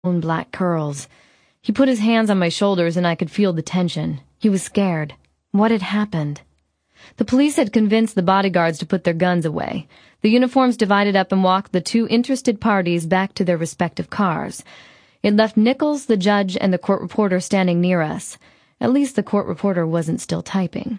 own black curls. He put his hands on my shoulders and I could feel the tension. He was scared. What had happened? The police had convinced the bodyguards to put their guns away. The uniforms divided up and walked the two interested parties back to their respective cars. It left Nichols, the judge, and the court reporter standing near us. At least the court reporter wasn't still typing.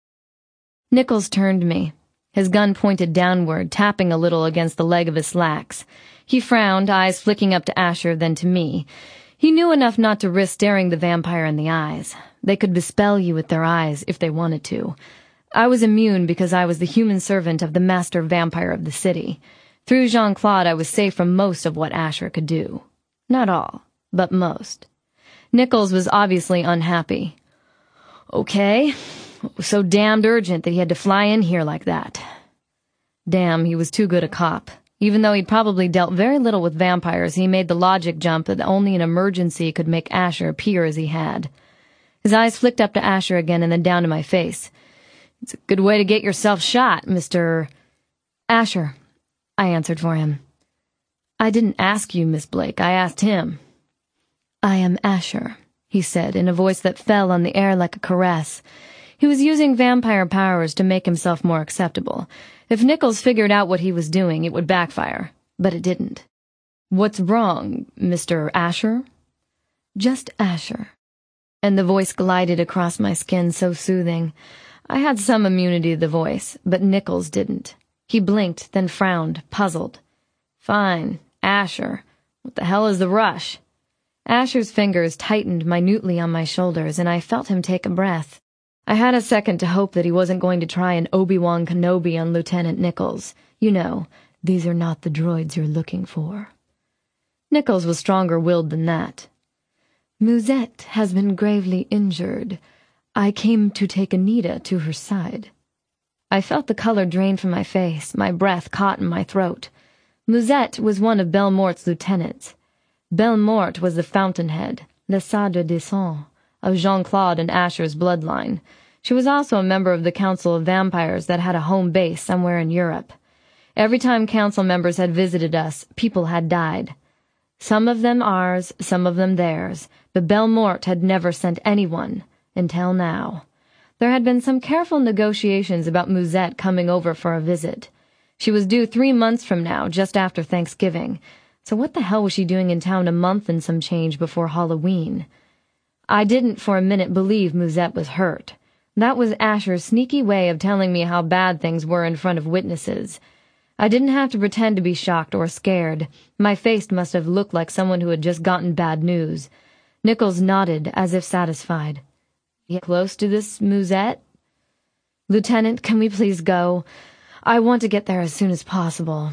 Nichols turned to me, his gun pointed downward, tapping a little against the leg of his slacks. He frowned, eyes flicking up to Asher, then to me. He knew enough not to risk staring the vampire in the eyes. They could bespell you with their eyes if they wanted to. I was immune because I was the human servant of the master vampire of the city. Through Jean-Claude, I was safe from most of what Asher could do. Not all, but most. Nichols was obviously unhappy. Okay, it was so damned urgent that he had to fly in here like that. Damn, he was too good a cop. Even though he'd probably dealt very little with vampires, he made the logic jump that only an emergency could make Asher appear as he had. His eyes flicked up to Asher again and then down to my face. It's a good way to get yourself shot, Mr. Asher, I answered for him. I didn't ask you, Miss Blake. I asked him. I am Asher, he said in a voice that fell on the air like a caress. He was using vampire powers to make himself more acceptable. If Nichols figured out what he was doing, it would backfire. But it didn't. What's wrong, Mr. Asher? Just Asher. And the voice glided across my skin, so soothing. I had some immunity to the voice, but Nichols didn't. He blinked, then frowned, puzzled. Fine, Asher. What the hell is the rush? Asher's fingers tightened minutely on my shoulders, and I felt him take a breath. I had a second to hope that he wasn't going to try an Obi-Wan Kenobi on Lieutenant Nichols. You know, these are not the droids you're looking for. Nichols was stronger-willed than that. Musette has been gravely injured. I came to take Anita to her side. I felt the color drain from my face, my breath caught in my throat. Musette was one of Belmort's lieutenants. Belmort was the fountainhead, le Sadre des Sangs, of Jean-Claude and Asher's bloodline. She was also a member of the Council of Vampires that had a home base somewhere in Europe. Every time council members had visited us, people had died. Some of them ours, some of them theirs, but Belmort had never sent anyone, until now. There had been some careful negotiations about Musette coming over for a visit. She was due 3 months from now, just after Thanksgiving, so what the hell was she doing in town a month and some change before Halloween? I didn't for a minute believe Musette was hurt. That was Asher's sneaky way of telling me how bad things were in front of witnesses. I didn't have to pretend to be shocked or scared. My face must have looked like someone who had just gotten bad news. Nichols nodded, as if satisfied. You close to this, Musette? Lieutenant, can we please go? I want to get there as soon as possible.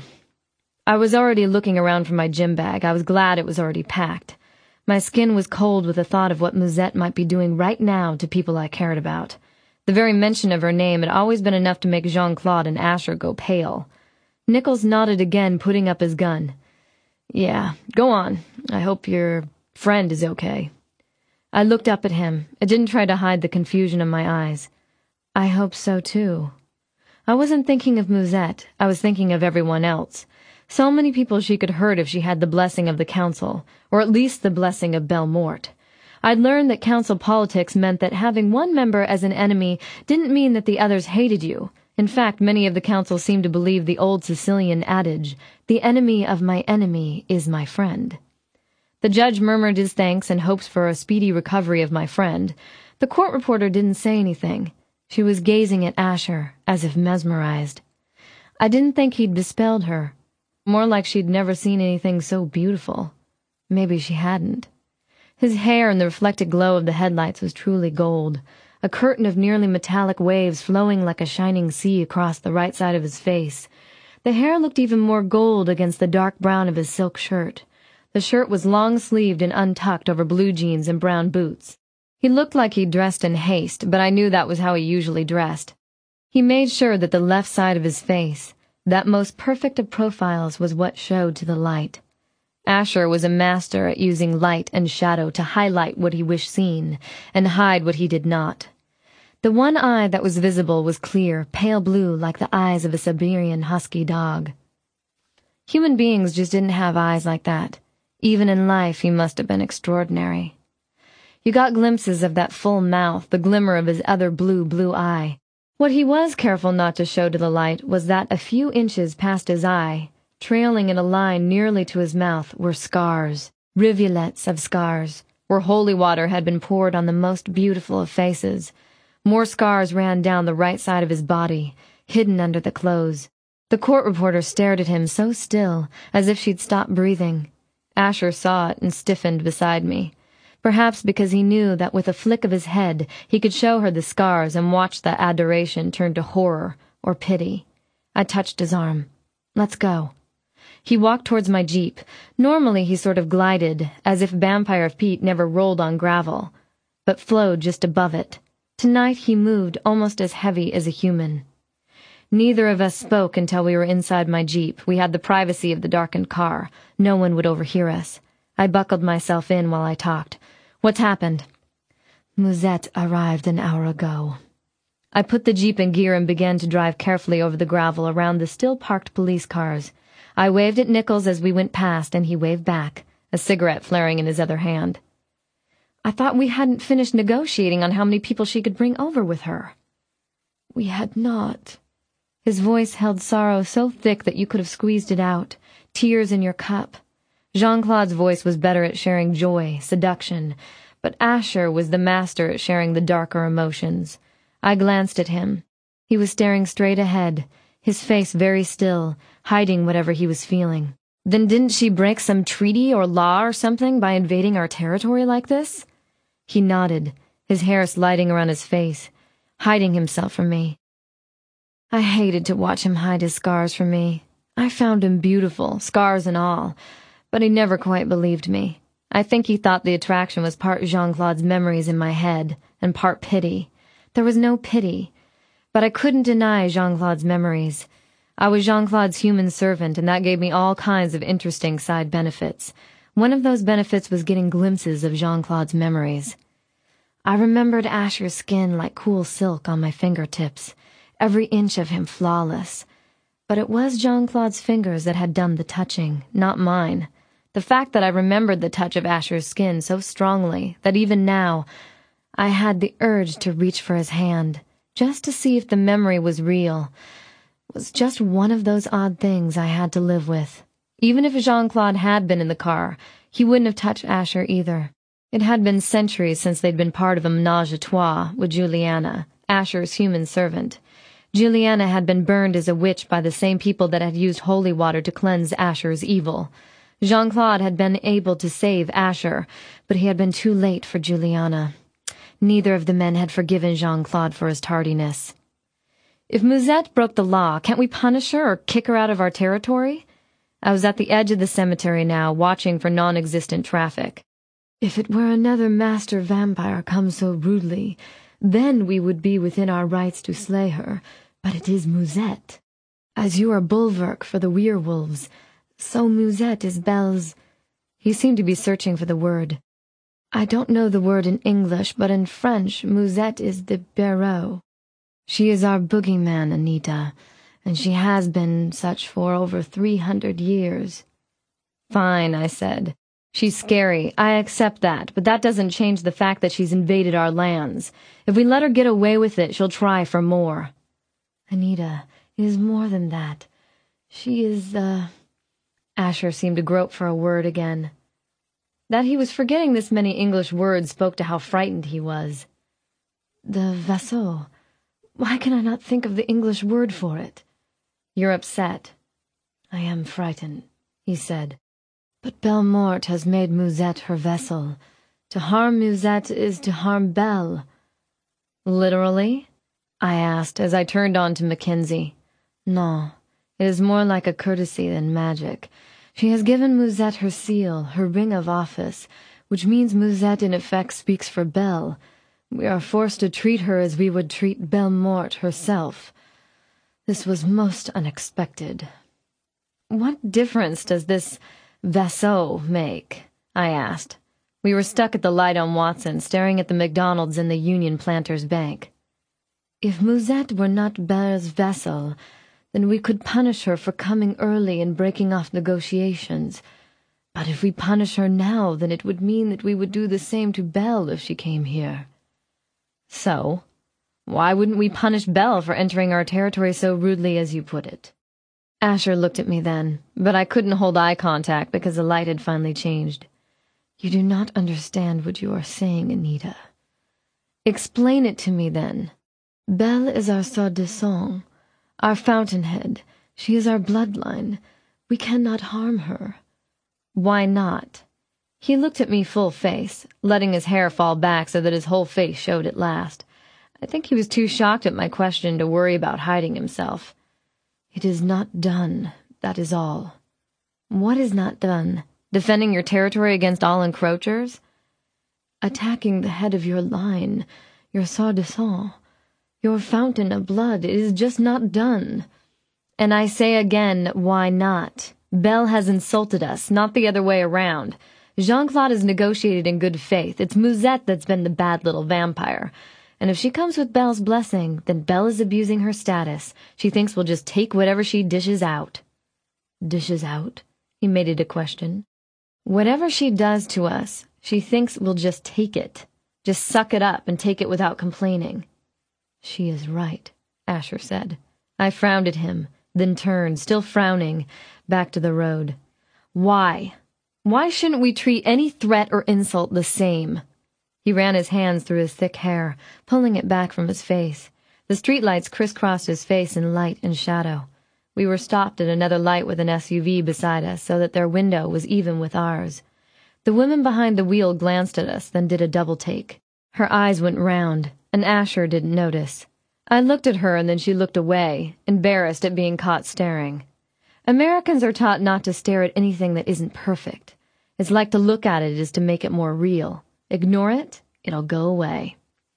I was already looking around for my gym bag. I was glad it was already packed. My skin was cold with the thought of what Musette might be doing right now to people I cared about. The very mention of her name had always been enough to make Jean-Claude and Asher go pale. Nichols nodded again, putting up his gun. Yeah, go on. I hope your friend is okay. I looked up at him. I didn't try to hide the confusion in my eyes. I hope so, too. I wasn't thinking of Musette. I was thinking of everyone else. So many people she could hurt if she had the blessing of the council, or at least the blessing of Belmort. I'd learned that council politics meant that having one member as an enemy didn't mean that the others hated you. In fact, many of the council seemed to believe the old Sicilian adage, the enemy of my enemy is my friend. The judge murmured his thanks and hopes for a speedy recovery of my friend. The court reporter didn't say anything. She was gazing at Asher, as if mesmerized. I didn't think he'd dispelled her. More like she'd never seen anything so beautiful. Maybe she hadn't. His hair in the reflected glow of the headlights was truly gold, a curtain of nearly metallic waves flowing like a shining sea across the right side of his face. The hair looked even more gold against the dark brown of his silk shirt. The shirt was long-sleeved and untucked over blue jeans and brown boots. He looked like he'd dressed in haste, but I knew that was how he usually dressed. He made sure that the left side of his face, that most perfect of profiles, was what showed to the light. Asher was a master at using light and shadow to highlight what he wished seen, and hide what he did not. The one eye that was visible was clear, pale blue like the eyes of a Siberian husky dog. Human beings just didn't have eyes like that. Even in life, he must have been extraordinary. You got glimpses of that full mouth, the glimmer of his other blue eye. What he was careful not to show to the light was that a few inches past his eye, trailing in a line nearly to his mouth, were scars, rivulets of scars, where holy water had been poured on the most beautiful of faces. More scars ran down the right side of his body, hidden under the clothes. The court reporter stared at him so still, as if she'd stopped breathing. Asher saw it and stiffened beside me. Perhaps because he knew that with a flick of his head he could show her the scars and watch that adoration turn to horror or pity. I touched his arm. "Let's go." He walked towards my Jeep. Normally he sort of glided, as if Vampire Pete never rolled on gravel, but flowed just above it. Tonight he moved almost as heavy as a human. Neither of us spoke until we were inside my Jeep. We had the privacy of the darkened car. No one would overhear us. I buckled myself in while I talked. "What's happened?" "Musette arrived an hour ago." I put the Jeep in gear and began to drive carefully over the gravel around the still-parked police cars. I waved at Nichols as we went past, and he waved back, a cigarette flaring in his other hand. "I thought we hadn't finished negotiating on how many people she could bring over with her." "We had not." His voice held sorrow so thick that you could have squeezed it out, tears in your cup. Jean-Claude's voice was better at sharing joy, seduction, but Asher was the master at sharing the darker emotions. I glanced at him. He was staring straight ahead, his face very still, hiding whatever he was feeling. "Then didn't she break some treaty or law or something by invading our territory like this?" He nodded, his hair sliding around his face, hiding himself from me. I hated to watch him hide his scars from me. I found him beautiful, scars and all, but he never quite believed me. I think he thought the attraction was part Jean-Claude's memories in my head, and part pity. There was no pity, but I couldn't deny Jean-Claude's memories. I was Jean-Claude's human servant, and that gave me all kinds of interesting side benefits. One of those benefits was getting glimpses of Jean-Claude's memories. I remembered Asher's skin like cool silk on my fingertips, every inch of him flawless. But it was Jean-Claude's fingers that had done the touching, not mine. The fact that I remembered the touch of Asher's skin so strongly that even now I had the urge to reach for his hand, just to see if the memory was real, was just one of those odd things I had to live with. Even if Jean-Claude had been in the car, he wouldn't have touched Asher either. It had been centuries since they'd been part of a ménage à trois with Juliana, Asher's human servant. Juliana had been burned as a witch by the same people that had used holy water to cleanse Asher's evil. Jean-Claude had been able to save Asher, but he had been too late for Juliana. Neither of the men had forgiven Jean-Claude for his tardiness. "If Musette broke the law, can't we punish her or kick her out of our territory?" I was at the edge of the cemetery now, watching for non-existent traffic. "If it were another master vampire come so rudely, then we would be within our rights to slay her, but it is Musette. As you are bulwark for the werewolves, so Musette is Belle's—" He seemed to be searching for the word. "I don't know the word in English, but in French Musette is the Barreau. She is our boogeyman, Anita, and she has been such for over 300 years. "Fine," I said. "She's scary. I accept that, but that doesn't change the fact that she's invaded our lands. If we let her get away with it, she'll try for more." "Anita, it is more than that. She is, Asher seemed to grope for a word again. That he was forgetting this many English words spoke to how frightened he was. "The vassal. Why can I not think of the English word for it?" "You're upset." "I am frightened," he said. "But Bellemort has made Musette her vessel. To harm Musette is to harm Belle." "Literally?" I asked as I turned on to Mackenzie. "No, it is more like a courtesy than magic. She has given Musette her seal, her ring of office, which means Musette in effect speaks for Belle. We are forced to treat her as we would treat Bellemort herself. This was most unexpected." "What difference does this vassal make?" I asked. We were stuck at the light on Watson, staring at the McDonald's in the Union Planters Bank. "If Musette were not Belle's vassal, then we could punish her for coming early and breaking off negotiations. But if we punish her now, then it would mean that we would do the same to Belle if she came here. So, why wouldn't we punish Belle for entering our territory so rudely as you put it? Asher looked at me then, but I couldn't hold eye contact because the light had finally changed. You do not understand what you are saying, Anita. Explain it to me, then. Belle is our soi-disant, our fountainhead. She is our bloodline. We cannot harm her. Why not? He looked at me full face, letting his hair fall back so that his whole face showed at last. I think he was too shocked at my question to worry about hiding himself. It is not done, that is all. What is not done? Defending your territory against all encroachers? Attacking the head of your line, your soi-disant, your fountain of blood, it is just not done. And I say again, why not? Belle has insulted us, not the other way around. Jean-Claude has negotiated in good faith. It's Musette that's been the bad little vampire. And if she comes with Belle's blessing, then Belle is abusing her status. She thinks we'll just take whatever she dishes out. Dishes out? He made it a question. Whatever she does to us, she thinks we'll just take it. Just suck it up and take it without complaining. She is right, Asher said. I frowned at him, then turned, still frowning, back to the road. Why? Why shouldn't we treat any threat or insult the same? He ran his hands through his thick hair, pulling it back from his face. The streetlights crisscrossed his face in light and shadow. We were stopped at another light with an SUV beside us, so that their window was even with ours. The woman behind the wheel glanced at us, then did a double take. Her eyes went round, and Asher didn't notice. I looked at her, and then she looked away, embarrassed at being caught staring. Americans are taught not to stare at anything that isn't perfect. It's like to look at it is to make it more real. Ignore it, it'll go away.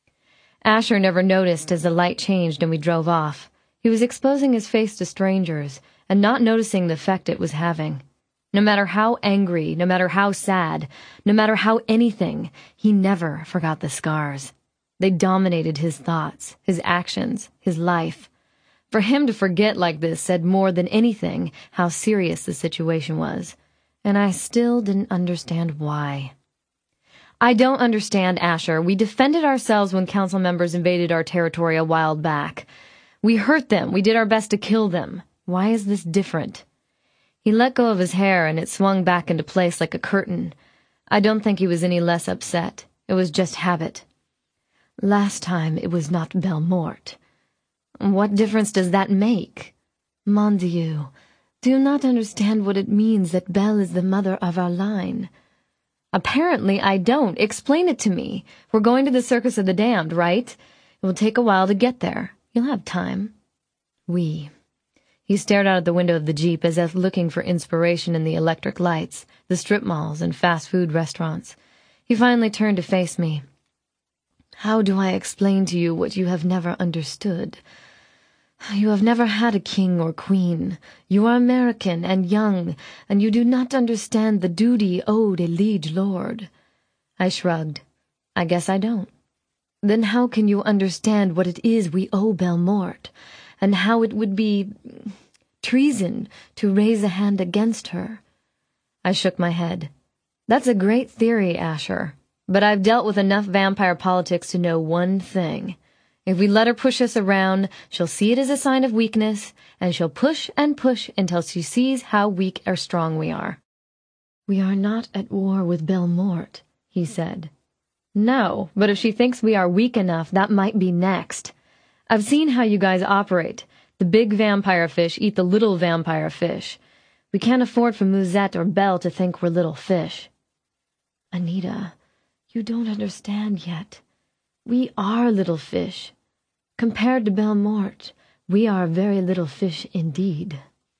Asher never noticed as the light changed and we drove off. He was exposing his face to strangers and not noticing the effect it was having. No matter how angry, no matter how sad, no matter how anything, he never forgot the scars. They dominated his thoughts, his actions, his life. For him to forget like this said more than anything how serious the situation was, and I still didn't understand why. I don't understand, Asher. We defended ourselves when council members invaded our territory a while back. We hurt them. We did our best to kill them. Why is this different? He let go of his hair, and it swung back into place like a curtain. I don't think he was any less upset. It was just habit. Last time it was not Bellemort. What difference does that make? Mon Dieu, do you not understand what it means that Belle is the mother of our line? Apparently I don't. Explain it to me. We're going to the Circus of the Damned, right? It will take a while to get there. You'll have time. Oui. He stared out of the window of the Jeep as if looking for inspiration in the electric lights, the strip malls, and fast food restaurants. He finally turned to face me. How do I explain to you what you have never understood? You have never had a king or queen. You are American and young, and you do not understand the duty owed a liege lord. I shrugged. I guess I don't. Then how can you understand what it is we owe Bellemort, and how it would be treason to raise a hand against her? I shook my head. That's a great theory, Asher, but I've dealt with enough vampire politics to know one thing. If we let her push us around, she'll see it as a sign of weakness, and she'll push and push until she sees how weak or strong we are. We are not at war with Bellemort, he said. No, but if she thinks we are weak enough, that might be next. I've seen how you guys operate. The big vampire fish eat the little vampire fish. We can't afford for Musette or Belle to think we're little fish. Anita, you don't understand yet. We are little fish. Compared to Bellemort, we are very little fish indeed.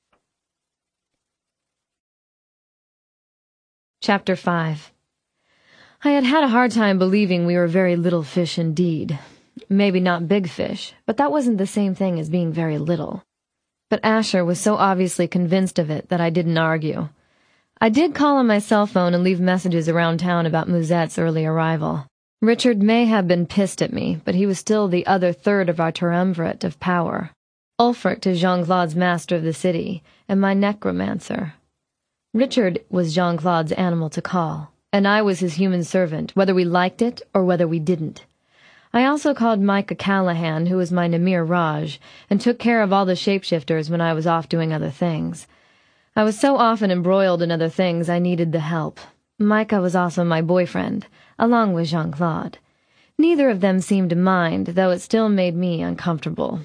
Chapter 5. I had had a hard time believing we were very little fish indeed. Maybe not big fish, but that wasn't the same thing as being very little. But Asher was so obviously convinced of it that I didn't argue. I did call on my cell phone and leave messages around town about Musette's early arrival. Richard may have been pissed at me, but he was still the other third of our triumvirate of power. Ulfric is Jean-Claude's master of the city, and my necromancer. Richard was Jean-Claude's animal to call, and I was his human servant, whether we liked it or whether we didn't. I also called Micah Callahan, who was my Namir Raj, and took care of all the shapeshifters when I was off doing other things. I was so often embroiled in other things I needed the help. Micah was also my boyfriend, along with Jean-Claude. Neither of them seemed to mind, though it still made me uncomfortable.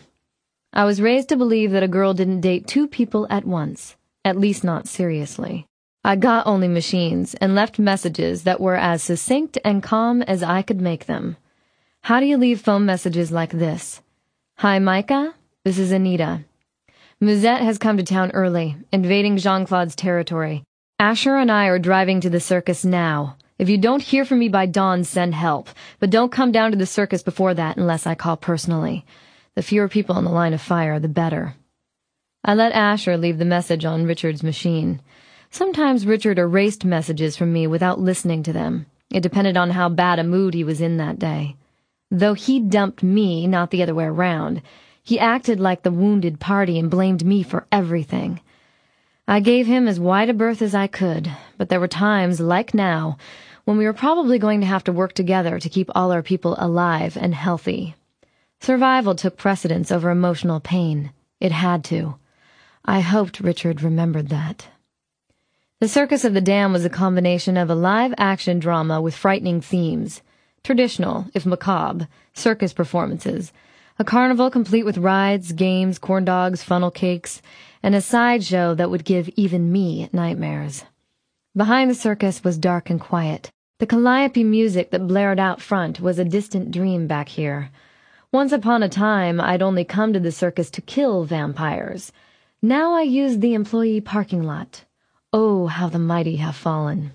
I was raised to believe that a girl didn't date two people at once, at least not seriously. I got only machines and left messages that were as succinct and calm as I could make them. How do you leave phone messages like this? Hi, Micah. This is Anita. Musette has come to town early, invading Jean-Claude's territory. Asher and I are driving to the circus now. If you don't hear from me by dawn, send help. But don't come down to the circus before that unless I call personally. The fewer people in the line of fire, the better. I let Asher leave the message on Richard's machine. Sometimes Richard erased messages from me without listening to them. It depended on how bad a mood he was in that day. Though he dumped me, not the other way around, he acted like the wounded party and blamed me for everything. I gave him as wide a berth as I could, but there were times, like now, when we were probably going to have to work together to keep all our people alive and healthy. Survival took precedence over emotional pain. It had to. I hoped Richard remembered that. The Circus of the Dam was a combination of a live-action drama with frightening themes, traditional, if macabre, circus performances, a carnival complete with rides, games, corn dogs, funnel cakes, and a sideshow that would give even me nightmares. Behind the circus was dark and quiet. The calliope music that blared out front was a distant dream back here. Once upon a time, I'd only come to the circus to kill vampires. Now I used the employee parking lot. Oh, how the mighty have fallen.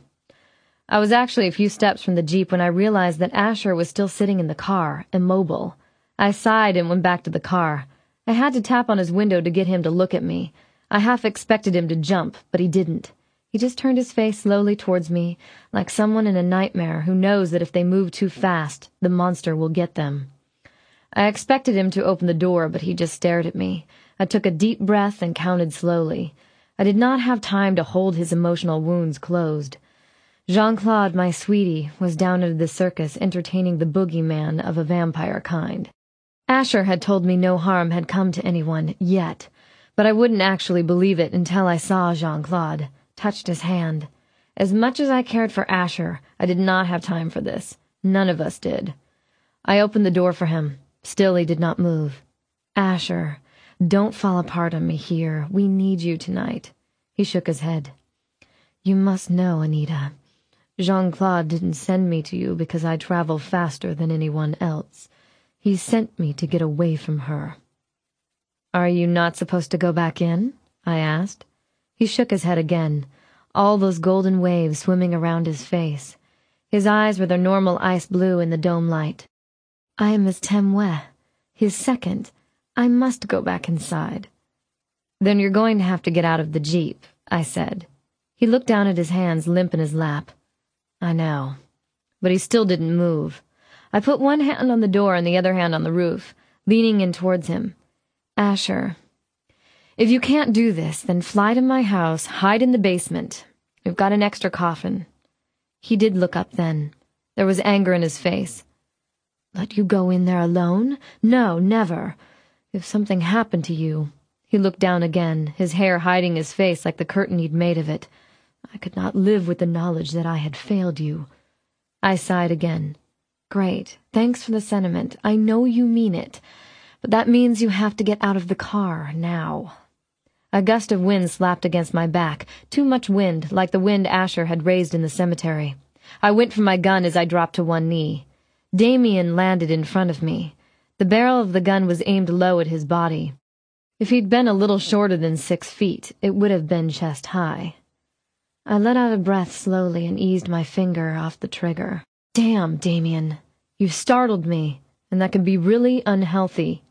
I was actually a few steps from the Jeep when I realized that Asher was still sitting in the car, immobile. I sighed and went back to the car. I had to tap on his window to get him to look at me. I half expected him to jump, but he didn't. He just turned his face slowly towards me, like someone in a nightmare who knows that if they move too fast, the monster will get them. I expected him to open the door, but he just stared at me. I took a deep breath and counted slowly. I did not have time to hold his emotional wounds closed. Jean-Claude, my sweetie, was down at the circus entertaining the boogeyman of a vampire kind. Asher had told me no harm had come to anyone yet, but I wouldn't actually believe it until I saw Jean-Claude, touched his hand. As much as I cared for Asher, I did not have time for this. None of us did. I opened the door for him. Still he did not move. Asher, don't fall apart on me here. We need you tonight. He shook his head. You must know, Anita. Jean-Claude didn't send me to you because I travel faster than anyone else. He sent me to get away from her. Are you not supposed to go back in? I asked. He shook his head again, all those golden waves swimming around his face. His eyes were their normal ice blue in the dome light. I am Miss Temwe, his second. I must go back inside. Then you're going to have to get out of the Jeep, I said. He looked down at his hands limp in his lap. I know. But he still didn't move. I put one hand on the door and the other hand on the roof, leaning in towards him. Asher, if you can't do this, then fly to my house, hide in the basement. We've got an extra coffin. He did look up then. There was anger in his face. Let you go in there alone? No, never. If something happened to you... He looked down again, his hair hiding his face like the curtain he'd made of it. I could not live with the knowledge that I had failed you. I sighed again. Great. Thanks for the sentiment. I know you mean it. But that means you have to get out of the car, now. A gust of wind slapped against my back. Too much wind, like the wind Asher had raised in the cemetery. I went for my gun as I dropped to one knee. Damien landed in front of me. The barrel of the gun was aimed low at his body. If he'd been a little shorter than 6 feet, it would have been chest high. I let out a breath slowly and eased my finger off the trigger. Damn, Damien. You startled me, and that could be really unhealthy.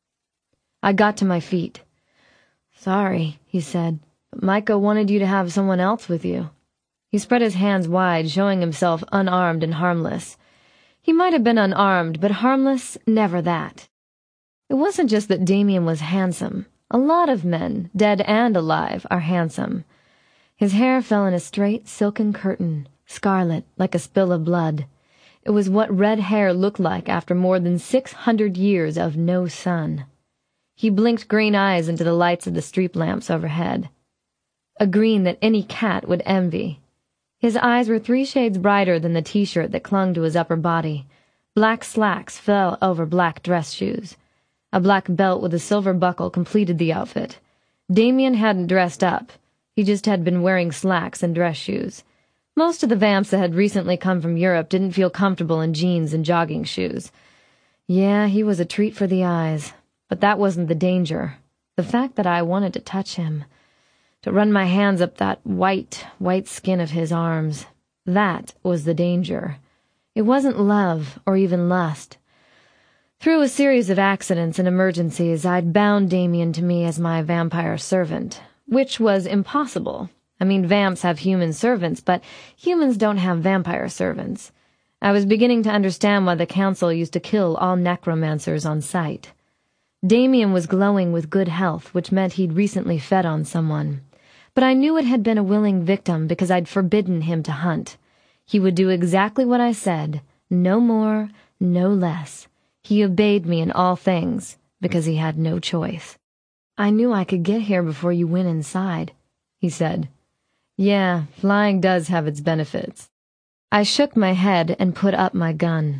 I got to my feet. Sorry, he said, but Micah wanted you to have someone else with you. He spread his hands wide, showing himself unarmed and harmless. He might have been unarmed, but harmless, never that. It wasn't just that Damien was handsome. A lot of men, dead and alive, are handsome. His hair fell in a straight, silken curtain, scarlet, like a spill of blood. It was what red hair looked like after more than 600 years of no sun. He blinked green eyes into the lights of the street lamps overhead. A green that any cat would envy. His eyes were 3 shades brighter than the t-shirt that clung to his upper body. Black slacks fell over black dress shoes. A black belt with a silver buckle completed the outfit. Damien hadn't dressed up. He just had been wearing slacks and dress shoes. Most of the vamps that had recently come from Europe didn't feel comfortable in jeans and jogging shoes. Yeah, he was a treat for the eyes. But that wasn't the danger. The fact that I wanted to touch him, to run my hands up that white skin of his arms, that was the danger. It wasn't love or even lust. Through a series of accidents and emergencies, I'd bound Damien to me as my vampire servant, which was impossible. I mean, vamps have human servants, but humans don't have vampire servants. I was beginning to understand why the council used to kill all necromancers on sight. Damien was glowing with good health, which meant he'd recently fed on someone. But I knew it had been a willing victim because I'd forbidden him to hunt. He would do exactly what I said, no more, no less. He obeyed me in all things because he had no choice. "I knew I could get here before you went inside," he said. "Yeah, flying does have its benefits." I shook my head and put up my gun.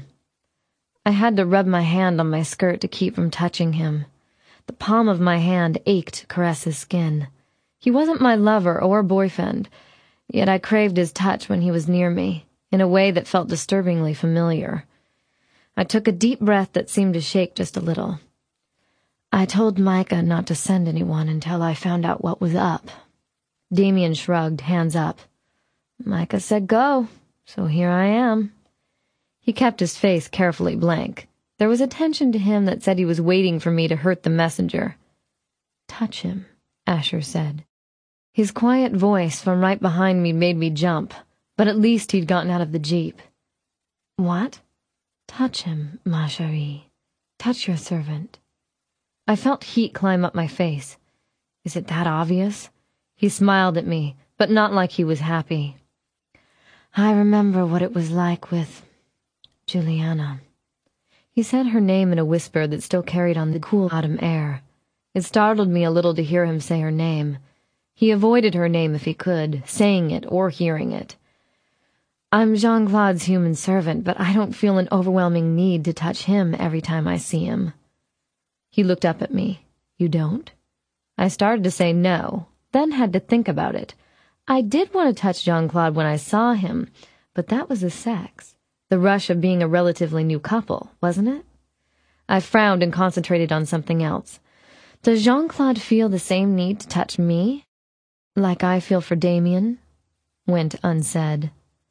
I had to rub my hand on my skirt to keep from touching him. The palm of my hand ached to caress his skin. He wasn't my lover or boyfriend, yet I craved his touch when he was near me, in a way that felt disturbingly familiar. I took a deep breath that seemed to shake just a little. "I told Micah not to send anyone until I found out what was up." Damien shrugged, hands up. "Micah said go, so here I am." He kept his face carefully blank. There was a tension to him that said he was waiting for me to hurt the messenger. "Touch him," Asher said. His quiet voice from right behind me made me jump, but at least he'd gotten out of the jeep. "What?" "Touch him, ma chérie. Touch your servant." I felt heat climb up my face. Is it that obvious? He smiled at me, but not like he was happy. "I remember what it was like with Juliana." He said her name in a whisper that still carried on the cool autumn air. It startled me a little to hear him say her name. He avoided her name if he could, saying it or hearing it. "I'm Jean-Claude's human servant, but I don't feel an overwhelming need to touch him every time I see him." He looked up at me. "You don't?" I started to say no, then had to think about it. I did want to touch Jean-Claude when I saw him, but that was the sex. The rush of being a relatively new couple, wasn't it? I frowned and concentrated on something else. Does Jean-Claude feel the same need to touch me? Like I feel for Damien? Went unsaid.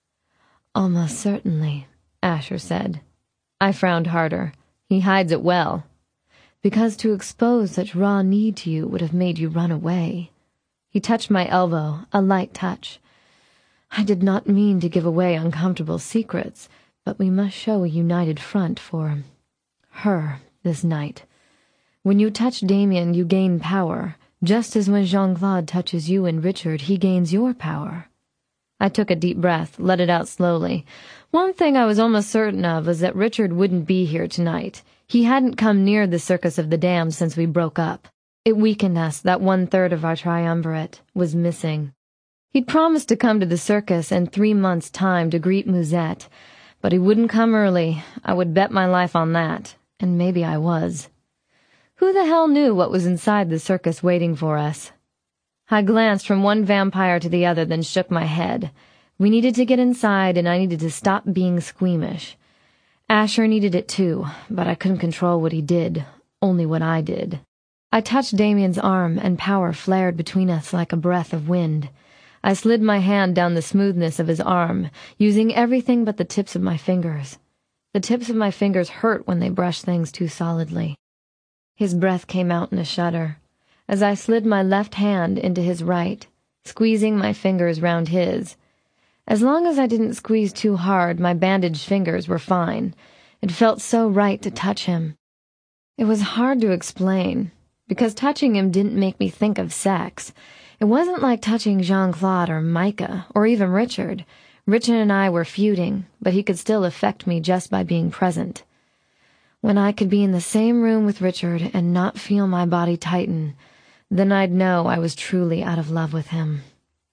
"Almost certainly," Asher said. I frowned harder. He hides it well. "Because to expose such raw need to you would have made you run away." He touched my elbow, a light touch. "I did not mean to give away uncomfortable secrets, but we must show a united front for her this night. When you touch Damien, you gain power, just as when Jean-Claude touches you and Richard, he gains your power." I took a deep breath, let it out slowly. One thing I was almost certain of was that Richard wouldn't be here tonight. He hadn't come near the Circus of the Damned since we broke up. It weakened us that 1/3 of our triumvirate was missing. He'd promised to come to the circus in 3 months' time to greet Musette, but he wouldn't come early. I would bet my life on that, and maybe I was. Who the hell knew what was inside the circus waiting for us? I glanced from one vampire to the other, then shook my head. We needed to get inside, and I needed to stop being squeamish. Asher needed it too, but I couldn't control what he did, only what I did. I touched Damien's arm, and power flared between us like a breath of wind. I slid my hand down the smoothness of his arm, using everything but the tips of my fingers. The tips of my fingers hurt when they brushed things too solidly. His breath came out in a shudder, as I slid my left hand into his right, squeezing my fingers round his. As long as I didn't squeeze too hard, my bandaged fingers were fine. It felt so right to touch him. It was hard to explain, because touching him didn't make me think of sex. It wasn't like touching Jean-Claude or Micah, or even Richard. Richard and I were feuding, but he could still affect me just by being present. When I could be in the same room with Richard and not feel my body tighten, then I'd know I was truly out of love with him.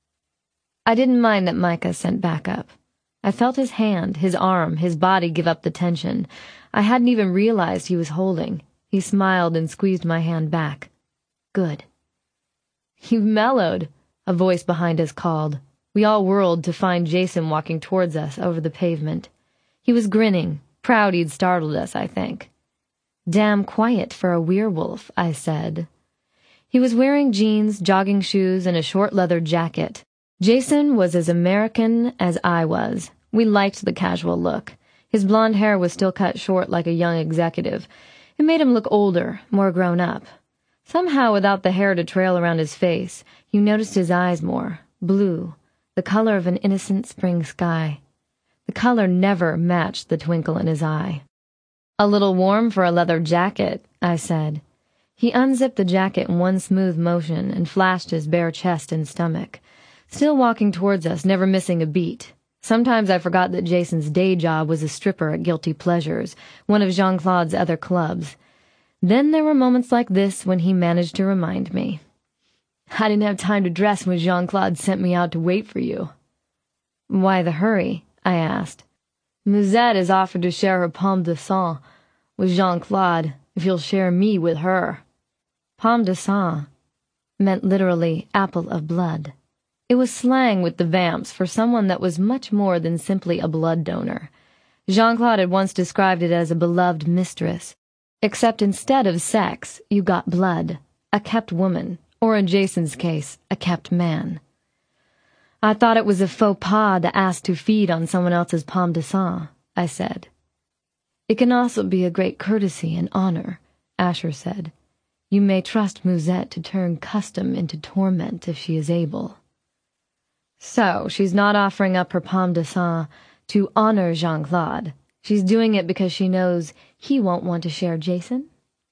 I didn't mind that Micah sent backup. I felt his hand, his arm, his body give up the tension. I hadn't even realized he was holding. He smiled and squeezed my hand back. Good. "You've mellowed," a voice behind us called. We all whirled to find Jason walking towards us over the pavement. He was grinning, proud he'd startled us, I think. "Damn quiet for a werewolf," I said. He was wearing jeans, jogging shoes, and a short leather jacket. Jason was as American as I was. We liked the casual look. His blonde hair was still cut short like a young executive. It made him look older, more grown up. Somehow, without the hair to trail around his face, you noticed his eyes more. Blue, the color of an innocent spring sky. The color never matched the twinkle in his eye. "A little warm for a leather jacket," I said. He unzipped the jacket in one smooth motion and flashed his bare chest and stomach. Still walking towards us, never missing a beat. Sometimes I forgot that Jason's day job was a stripper at Guilty Pleasures, one of Jean-Claude's other clubs. Then there were moments like this when he managed to remind me. "I didn't have time to dress when Jean-Claude sent me out to wait for you." "Why the hurry?" I asked. "Musette has offered to share her pomme de sang with Jean-Claude if he'll share me with her." Pomme de sang meant literally apple of blood. It was slang with the vamps for someone that was much more than simply a blood donor. Jean-Claude had once described it as a beloved mistress, except instead of sex, you got blood, a kept woman, or in Jason's case, a kept man. "I thought it was a faux pas to ask to feed on someone else's pomme de sang," I said. "It can also be a great courtesy and honor," Asher said. "You may trust Musette to turn custom into torment if she is able." So, she's not offering up her pomme de sang to honor Jean-Claude. She's doing it because she knows he won't want to share Jason?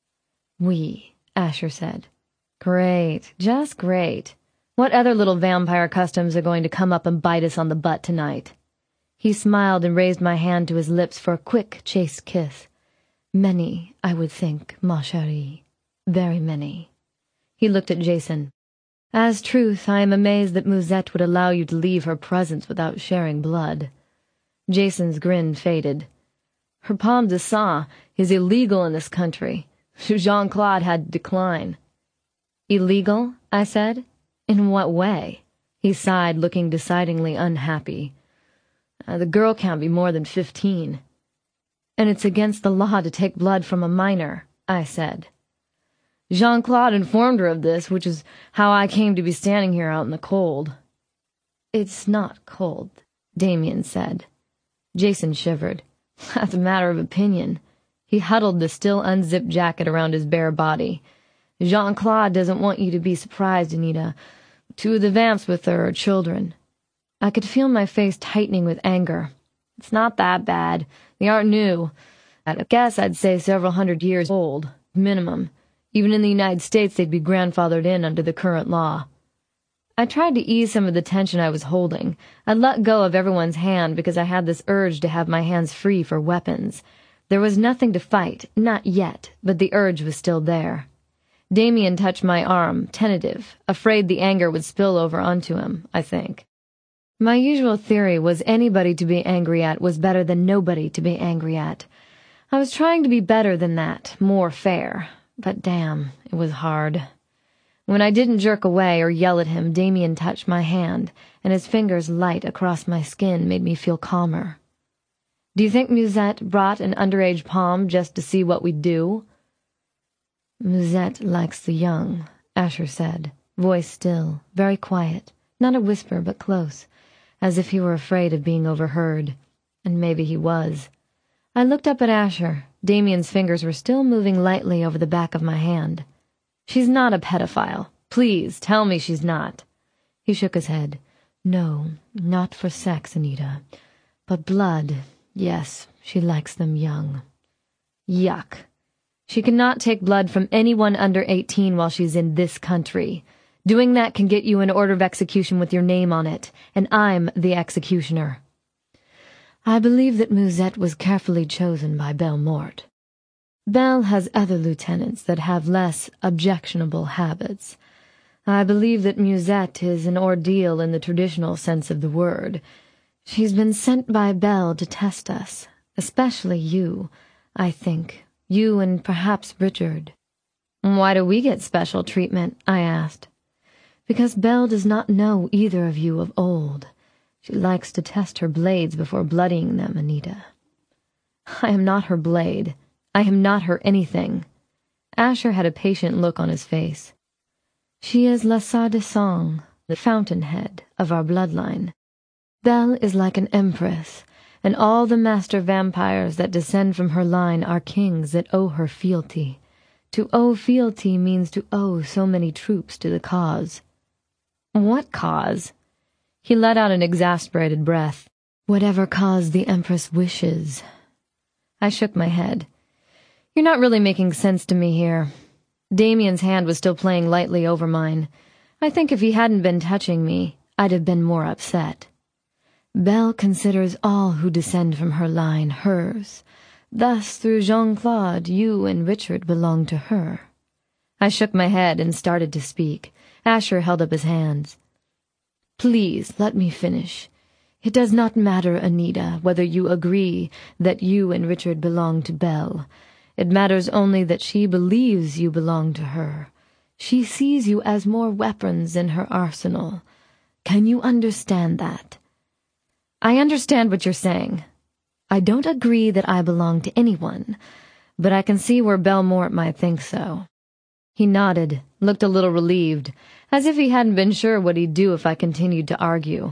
"Oui," Asher said. "Great, just great. What other little vampire customs are going to come up and bite us on the butt tonight?" He smiled and raised my hand to his lips for a quick, chaste kiss. "Many, I would think, ma chérie. Very many." He looked at Jason. "As truth, I am amazed that Musette would allow you to leave her presence without sharing blood." Jason's grin faded. "Her pomme de sang is illegal in this country. Jean-Claude had to decline." "Illegal?" I said. "In what way?" He sighed, looking decidedly unhappy. The girl can't be more than 15. "And it's against the law to take blood from a minor," I said. "Jean-Claude informed her of this, which is how I came to be standing here out in the cold." "It's not cold," Damien said. Jason shivered. "That's a matter of opinion." He huddled the still unzipped jacket around his bare body. "Jean-Claude doesn't want you to be surprised, Anita. 2 of the vamps with her are children." I could feel my face tightening with anger. "It's not that bad. They aren't new. I guess I'd say several hundred years old, minimum. Even in the United States, they'd be grandfathered in under the current law." I tried to ease some of the tension I was holding. I let go of everyone's hand because I had this urge to have my hands free for weapons. There was nothing to fight, not yet, but the urge was still there. Damien touched my arm, tentative, afraid the anger would spill over onto him, I think. My usual theory was anybody to be angry at was better than nobody to be angry at. I was trying to be better than that, more fair. But damn, it was hard. When I didn't jerk away or yell at him, Damien touched my hand, and his fingers light across my skin made me feel calmer. "Do you think Musette brought an underage pom just to see what we'd do?" "Musette likes the young," Asher said, voice still, very quiet, not a whisper but close, as if he were afraid of being overheard. And maybe he was. I looked up at Asher. Damien's fingers were still moving lightly over the back of my hand. "She's not a pedophile. Please, tell me she's not." He shook his head. "No, not for sex, Anita. But blood, yes, she likes them young." Yuck. She cannot take blood from anyone under 18 while she's in this country. Doing that can get you an order of execution with your name on it, and I'm the executioner. I believe that Musette was carefully chosen by Bellemort. Belle has other lieutenants that have less objectionable habits. I believe that Musette is an ordeal in the traditional sense of the word. She's been sent by Belle to test us, especially you, I think. You and perhaps Richard. Why do we get special treatment? I asked. Because Belle does not know either of you of old. She likes to test her blades before bloodying them, Anita. I am not her blade. I am not her anything. Asher had a patient look on his face. She is la soi-disant, the fountainhead of our bloodline. Belle is like an empress, and all the master vampires that descend from her line are kings that owe her fealty. To owe fealty means to owe so many troops to the cause. What cause? He let out an exasperated breath. Whatever cause the Empress wishes. I shook my head. You're not really making sense to me here. Damien's hand was still playing lightly over mine. I think if he hadn't been touching me, I'd have been more upset. Belle considers all who descend from her line hers. Thus, through Jean-Claude, you and Richard belong to her. I shook my head and started to speak. Asher held up his hands. Please, let me finish. It does not matter, Anita, whether you agree that you and Richard belong to Belle. It matters only that she believes you belong to her. She sees you as more weapons in her arsenal. Can you understand that? I understand what you're saying. I don't agree that I belong to anyone, but I can see where Bellemort might think so. He nodded, looked a little relieved, as if he hadn't been sure what he'd do if I continued to argue.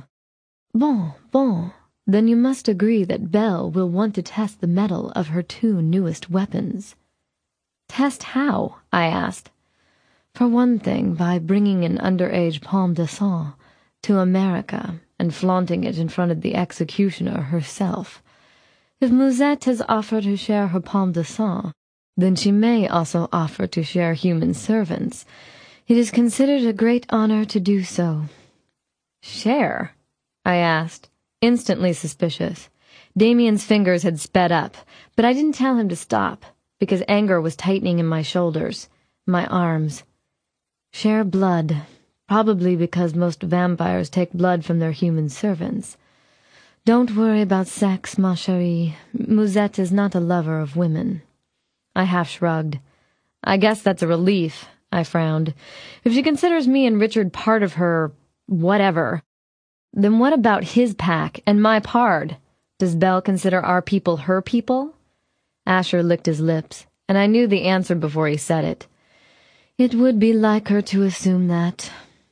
Bon, then you must agree that Belle will want to test the mettle of her two newest weapons. Test how? I asked. For one thing, by bringing an underage pomme de sang to America and flaunting it in front of the executioner herself. If Musette has offered to share her pomme de sang, then she may also offer to share human servants. It is considered a great honor to do so. Share? I asked, instantly suspicious. Damien's fingers had sped up, but I didn't tell him to stop, because anger was tightening in my shoulders, my arms. Share blood, probably because most vampires take blood from their human servants. Don't worry about sex, ma chérie. Musette is not a lover of women. I half shrugged. I guess that's a relief, I frowned. If she considers me and Richard part of her whatever, then what about his pack and my pard? Does Belle consider our people her people? Asher licked his lips, and I knew the answer before he said it. It would be like her to assume that.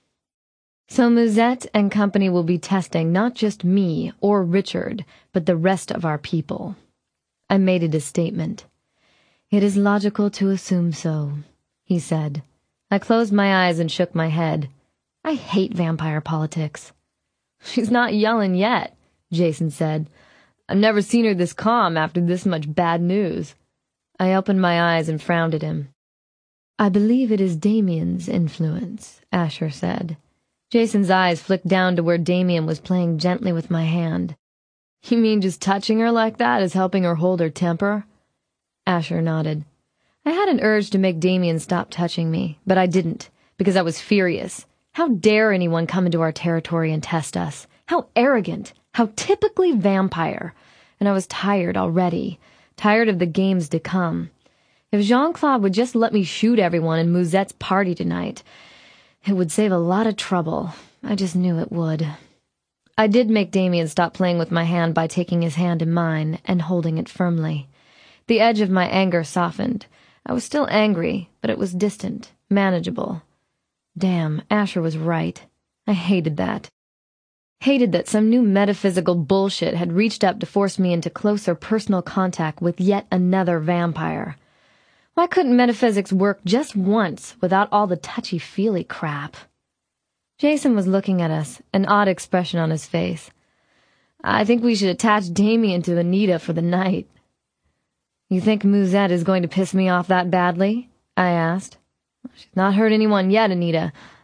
So Musette and company will be testing not just me or Richard, but the rest of our people. I made it a statement. It is logical to assume so, he said. I closed my eyes and shook my head. I hate vampire politics. She's not yelling yet, Jason said. I've never seen her this calm after this much bad news. I opened my eyes and frowned at him. I believe it is Damien's influence, Asher said. Jason's eyes flicked down to where Damien was playing gently with my hand. You mean just touching her like that is helping her hold her temper? Asher nodded. I had an urge to make Damien stop touching me, but I didn't, because I was furious. How dare anyone come into our territory and test us? How arrogant! How typically vampire! And I was tired already, tired of the games to come. If Jean-Claude would just let me shoot everyone in Musette's party tonight, it would save a lot of trouble. I just knew it would. I did make Damien stop playing with my hand by taking his hand in mine and holding it firmly. The edge of my anger softened. I was still angry, but it was distant, manageable. Damn, Asher was right. I hated that. Hated that some new metaphysical bullshit had reached up to force me into closer personal contact with yet another vampire. Why couldn't metaphysics work just once without all the touchy-feely crap? Jason was looking at us, an odd expression on his face. I think we should attach Damien to Anita for the night. You think Musette is going to piss me off that badly? I asked. She's not hurt anyone yet, Anita.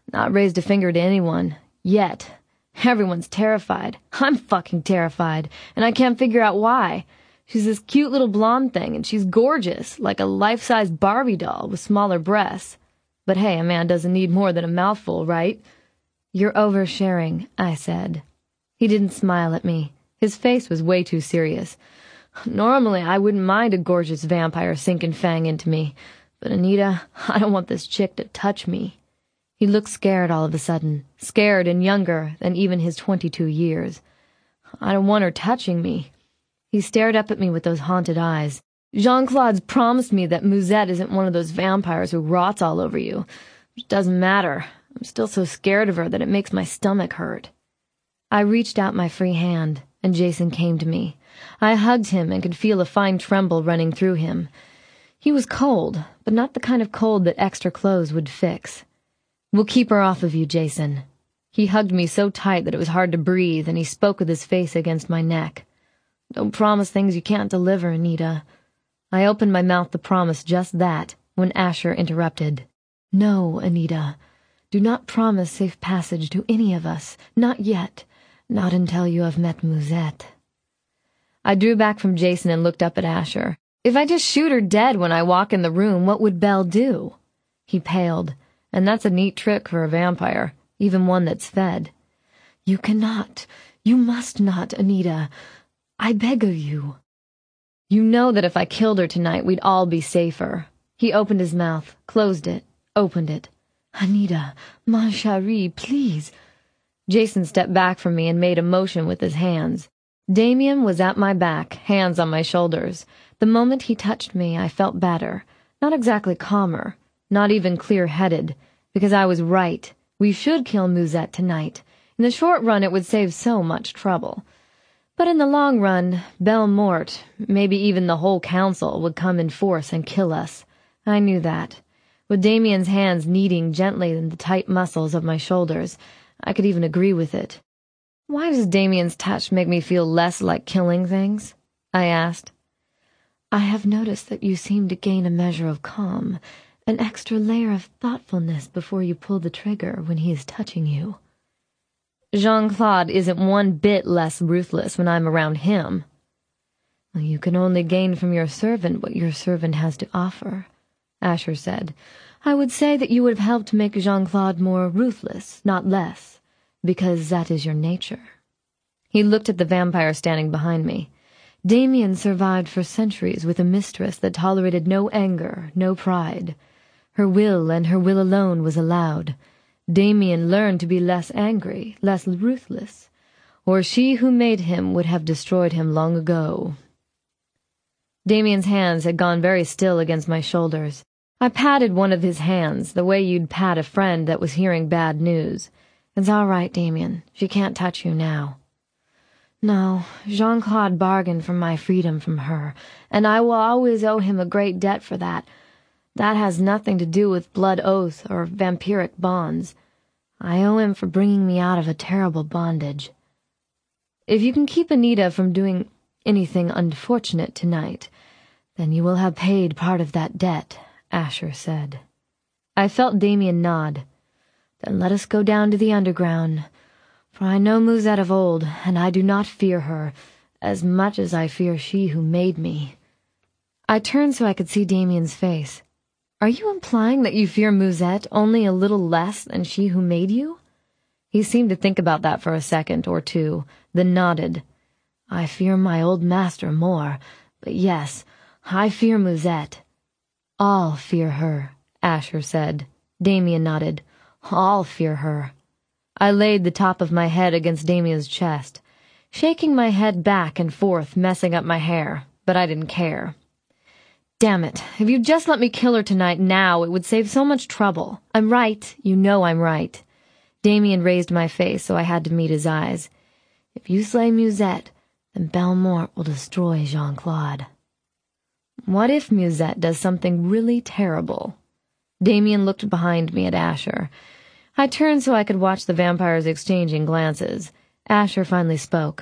Not raised a finger to anyone. Yet. Everyone's terrified. I'm fucking terrified, and I can't figure out why. She's this cute little blonde thing, and she's gorgeous, like a life-size Barbie doll with smaller breasts. But hey, a man doesn't need more than a mouthful, right? You're oversharing, I said. He didn't smile at me. His face was way too serious. Normally, I wouldn't mind a gorgeous vampire sinking fang into me, but Anita, I don't want this chick to touch me. He looked scared all of a sudden, scared and younger than even his 22 years. I don't want her touching me. He stared up at me with those haunted eyes. Jean-Claude's promised me that Musette isn't one of those vampires who rots all over you. It doesn't matter. I'm still so scared of her that it makes my stomach hurt. I reached out my free hand, and Jason came to me. I hugged him and could feel a fine tremble running through him. He was cold, but not the kind of cold that extra clothes would fix. We'll keep her off of you, Jason. He hugged me so tight that it was hard to breathe, and he spoke with his face against my neck. Don't promise things you can't deliver, Anita. I opened my mouth to promise just that when Asher interrupted. No, Anita. Do not promise safe passage to any of us. Not yet. Not until you have met Musette. I drew back from Jason and looked up at Asher. If I just shoot her dead when I walk in the room, what would Belle do? He paled, and that's a neat trick for a vampire, even one that's fed. You cannot. You must not, Anita. I beg of you. You know that if I killed her tonight, we'd all be safer. He opened his mouth, closed it, opened it. Anita, ma chérie, please. Jason stepped back from me and made a motion with his hands. Damien was at my back, hands on my shoulders. The moment he touched me, I felt better. Not exactly calmer, not even clear-headed, because I was right. We should kill Musette tonight. In the short run, it would save so much trouble. But in the long run, Belmort, maybe even the whole council, would come in force and kill us. I knew that. With Damien's hands kneading gently in the tight muscles of my shoulders, I could even agree with it. Why does Damien's touch make me feel less like killing things? I asked. I have noticed that you seem to gain a measure of calm, an extra layer of thoughtfulness before you pull the trigger when he is touching you. Jean-Claude isn't one bit less ruthless when I'm around him. Well, you can only gain from your servant what your servant has to offer, Asher said. I would say that you would have helped make Jean-Claude more ruthless, not less, because that is your nature. He looked at the vampire standing behind me. Damien survived for centuries with a mistress that tolerated no anger, no pride. Her will and her will alone was allowed. Damien learned to be less angry, less ruthless, or she who made him would have destroyed him long ago. Damien's hands had gone very still against my shoulders. I patted one of his hands, the way you'd pat a friend that was hearing bad news. It's all right, Damien. She can't touch you now. No, Jean-Claude bargained for my freedom from her, and I will always owe him a great debt for that. That has nothing to do with blood oath or vampiric bonds. I owe him for bringing me out of a terrible bondage. If you can keep Anita from doing anything unfortunate tonight, then you will have paid part of that debt, Asher said. I felt Damien nod. Then let us go down to the underground, for I know Musette of old, and I do not fear her as much as I fear she who made me. I turned so I could see Damien's face. Are you implying that you fear Musette only a little less than she who made you? He seemed to think about that for a second or two, then nodded. I fear my old master more, but yes, I fear Musette. All fear her, Asher said. Damien nodded. All fear her. I laid the top of my head against Damien's chest, shaking my head back and forth, messing up my hair, but I didn't care. Damn it, if you'd just let me kill her tonight now, it would save so much trouble. I'm right, you know I'm right. Damien raised my face so I had to meet his eyes. If you slay Musette, then Belmort will destroy Jean-Claude. What if Musette does something really terrible? Damien looked behind me at Asher. I turned so I could watch the vampires exchanging glances. Asher finally spoke.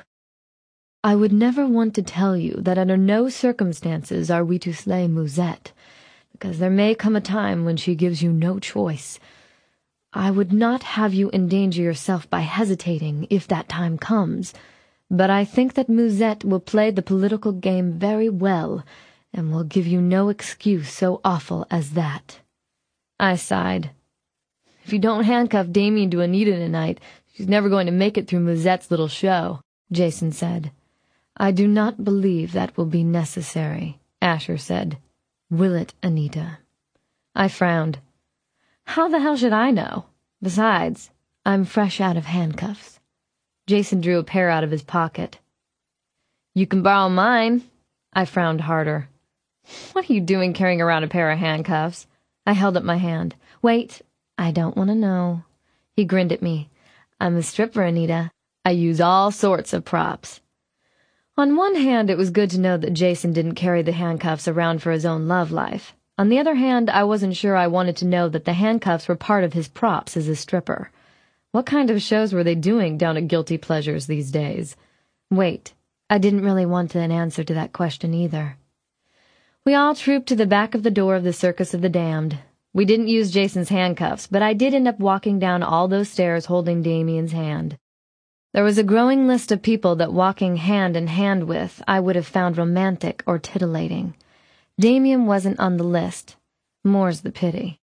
I would never want to tell you that under no circumstances are we to slay Musette, because there may come a time when she gives you no choice. I would not have you endanger yourself by hesitating if that time comes, but I think that Musette will play the political game very well, and will give you no excuse so awful as that." I sighed. "If you don't handcuff Damien to Anita tonight, she's never going to make it through Musette's little show," Jason said. "I do not believe that will be necessary," Asher said. "Will it, Anita?" I frowned. "How the hell should I know? Besides, I'm fresh out of handcuffs." Jason drew a pair out of his pocket. "You can borrow mine." I frowned harder. "What are you doing carrying around a pair of handcuffs?" I held up my hand. "Wait, I don't want to know." He grinned at me. "I'm a stripper, Anita. I use all sorts of props." On one hand, it was good to know that Jason didn't carry the handcuffs around for his own love life. On the other hand, I wasn't sure I wanted to know that the handcuffs were part of his props as a stripper. What kind of shows were they doing down at Guilty Pleasures these days? Wait, I didn't really want an answer to that question either. We all trooped to the back of the door of the Circus of the Damned. We didn't use Jason's handcuffs, but I did end up walking down all those stairs holding Damien's hand. There was a growing list of people that walking hand in hand with I would have found romantic or titillating. Damien wasn't on the list. More's the pity.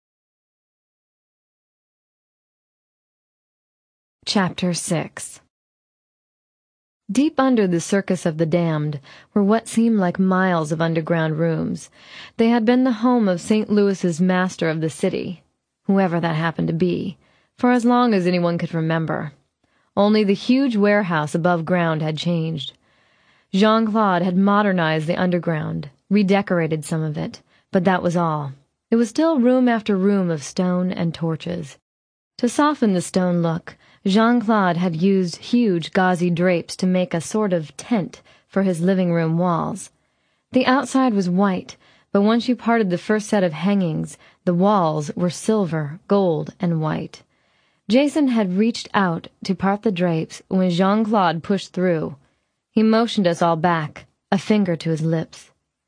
Chapter 6. Deep under the Circus of the Damned were what seemed like miles of underground rooms. They had been the home of St. Louis's master of the city, whoever that happened to be, for as long as anyone could remember. Only the huge warehouse above ground had changed. Jean-Claude had modernized the underground, redecorated some of it, but that was all. It was still room after room of stone and torches. To soften the stone look, Jean-Claude had used huge gauzy drapes to make a sort of tent for his living room walls. The outside was white, but once you parted the first set of hangings, the walls were silver, gold, and white. Jason had reached out to part the drapes when Jean-Claude pushed through. He motioned us all back, a finger to his lips.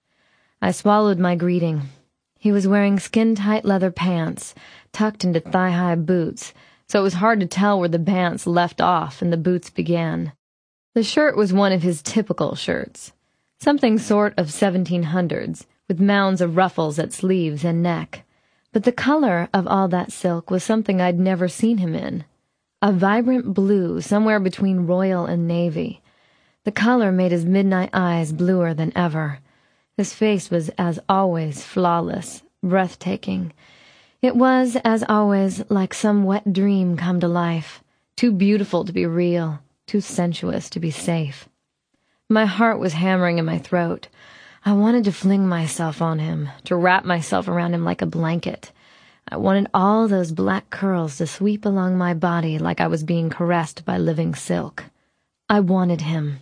I swallowed my greeting. He was wearing skin-tight leather pants, tucked into thigh-high boots, so it was hard to tell where the pants left off and the boots began. The shirt was one of his typical shirts, something sort of 1700s, with mounds of ruffles at sleeves and neck. But the color of all that silk was something I'd never seen him in. A vibrant blue somewhere between royal and navy. The color made his midnight eyes bluer than ever. His face was, as always, flawless, breathtaking. It was, as always, like some wet dream come to life, too beautiful to be real, too sensuous to be safe. My heart was hammering in my throat. I wanted to fling myself on him, to wrap myself around him like a blanket. I wanted all those black curls to sweep along my body like I was being caressed by living silk. I wanted him.